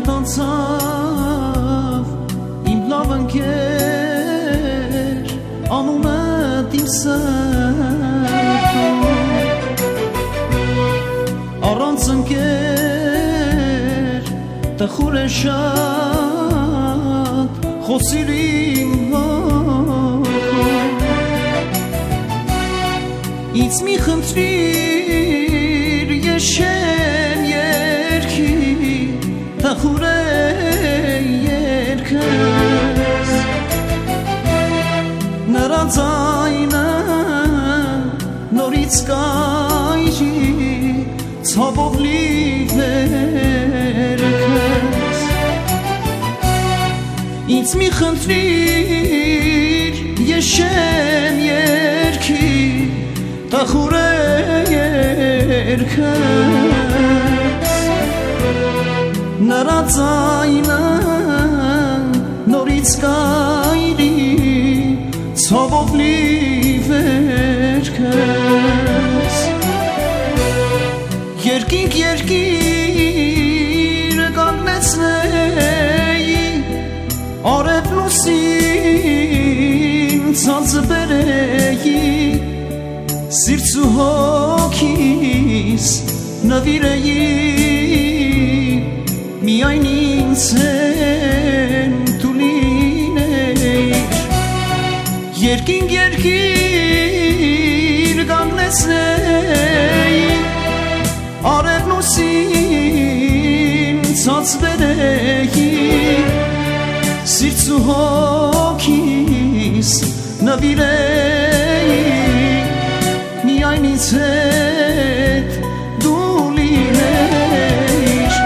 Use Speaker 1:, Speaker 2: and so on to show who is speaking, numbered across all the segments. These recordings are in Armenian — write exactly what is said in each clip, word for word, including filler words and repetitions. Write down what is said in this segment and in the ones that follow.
Speaker 1: հետ անցավ իմ լավ ընկեր անունդ իմ սրտում առանց ընկեր տխուր է շատ խոսիր իմ հոգում ինձ մի խնդրիր եշեմ երգի տխուր է երգս նրա ձայնը նորից կայրի ցավով լի վերքս ինձ մի խնդրիր եշեմ երգի տխուր է երգս նրա ձայնը նորից կայրի ցավով լի վերքս երկինք երկիր կանգնեցնեի արև լուսին ցանցը բերեի սիրտ ու հոգիս նվիրեի միայն ինձ դու լինեիր երկինք երկիր կանգնեցնեի արև լուսին ցած բերեի սիրտ ու հոգիս նվիրեի միայն ինձ հետ դու լինեիր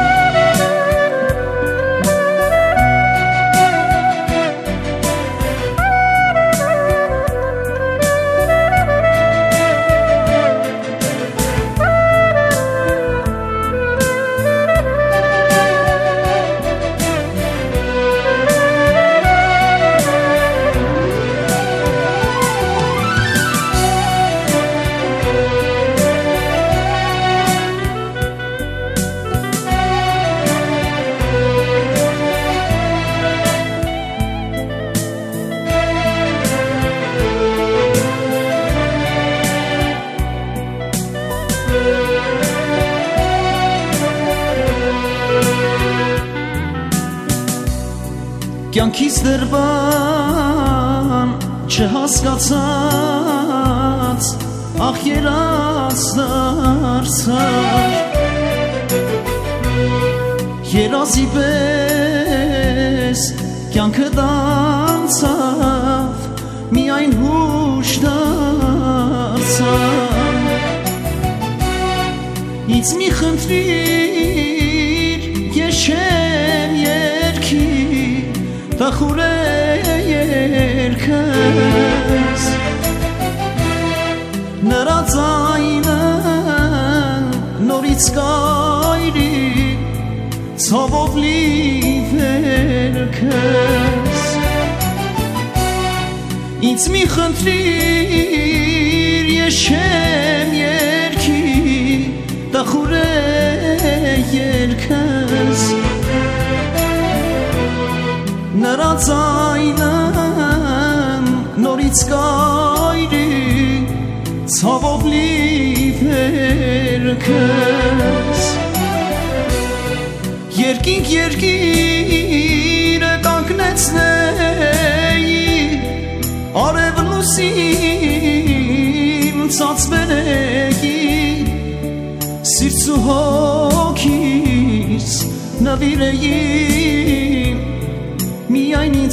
Speaker 1: կյանքիս դեռ բան չհասկացած ախ երաս դարձար երազի պես կյանքը դարձավ միայն հուշ դարձավ ինձ մի խնդրիր եշեմ երգի տխուր է երգս նրա ձայնը նորից կայրի ցավով լի վերքս ինձ մի խնդրիր եշեմ երգի տխուր է երգս նրա ձայնը նորից կայրի ցավով լի վերքս երկինք երկիր կանգնեցնեի արև լուսին ցած բերեի սիրտ ու հոգիս նվիրեի միայն ինձ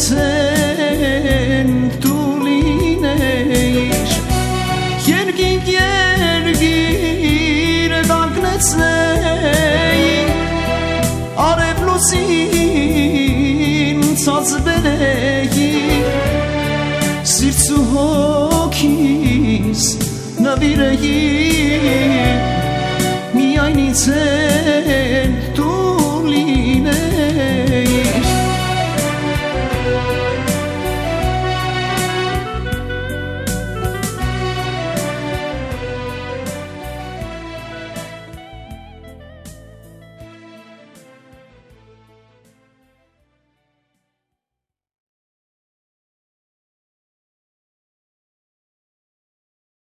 Speaker 1: դու լինեիր երկինք երկիր կանգնեցնեի արև լուսին ցած բերեի սիրտ ու հոգիս նվիրեի միայն ինձ